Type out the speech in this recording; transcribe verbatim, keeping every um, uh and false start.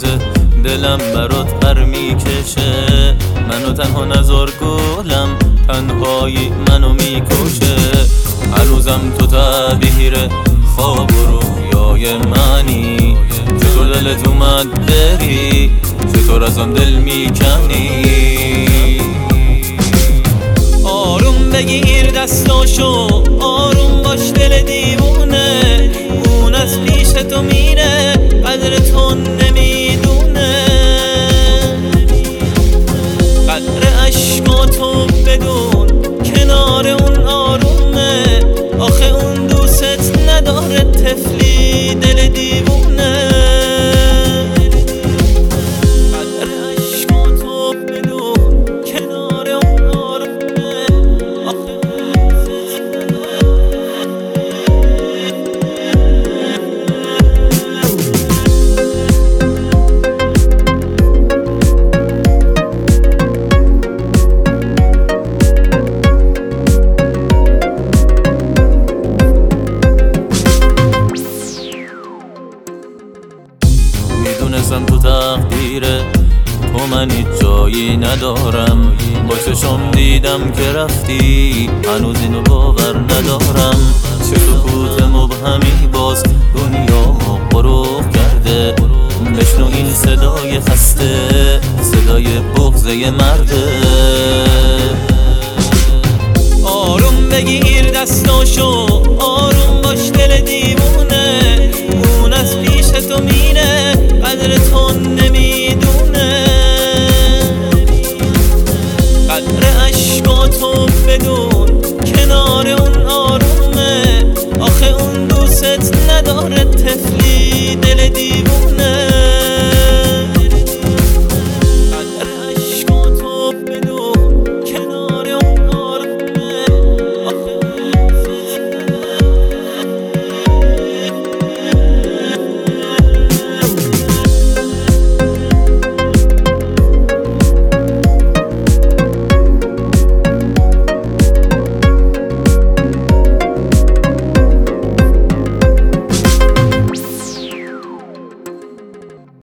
روزه دلم برات پر میکشه، منو تنها نذار گلم، تنهایی منو میکشه. هنوزم تو تعبیر خواب و رویای منی، چطور دلت اومد بری، چطور از آن دل میکنی؟ آروم بگیر دستاشو، آروم باش دل دیوونه، اون از پیش تو میره قدر تو نمیدونه. قدر عشقاتو بدون کنار اون آرومه، آخه اون دوست نداره طفلی دل دیوونه. قدر عشقاتو بدون کنار اون آرومه، آخه میدونستم تو تقدیره تو من هیچ جایی ندارم، با چشم دیدم که رفتی هنوز اینو باور ندارم. چه سکوت مبهمی باز دنیامو غروب کرده، بشنو این صدای خسته، صدای بغضه مرده. آروم بگیر دستاشو، آروم باش دل دیوونه، اون از پیش تو می